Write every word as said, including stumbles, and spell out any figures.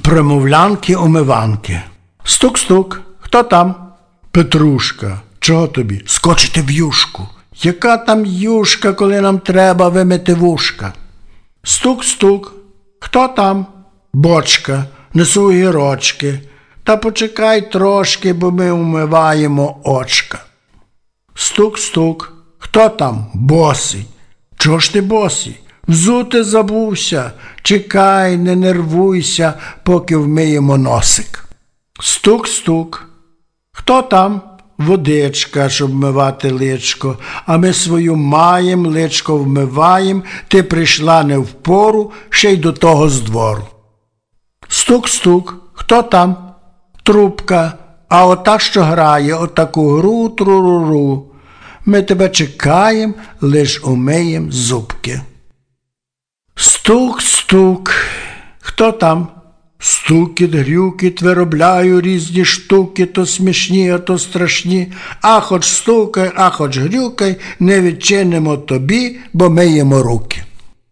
Промовлянки-омиванки. Стук-стук. Хто там? Петрушка. Чого тобі? Скочити в юшку. Яка там юшка, коли нам треба вимити вушка? Стук-стук. Хто там? Бочка. Несу огірочки. Та почекай трошки, бо ми умиваємо очка. Стук-стук. Хто там? Босий. Чого ж ти босий? Взути забувся. Чекай, не нервуйся, поки вмиємо носик. Стук-стук. Хто там? Водичка, щоб вмивати личко. А ми свою маєм, личко вмиваєм. Ти прийшла не впору, ще й до того з двору. Стук-стук. Хто там? Трубка. А ота, що грає, отаку гру тру-ру-ру. Ми тебе чекаєм, лиш умиєм зубки. Стук-стук. Хто там? Стукіт, грюкіт, виробляю різні штуки, то смішні, а то страшні. А хоч стукай, а хоч грюкай, не відчинимо тобі, бо миємо руки.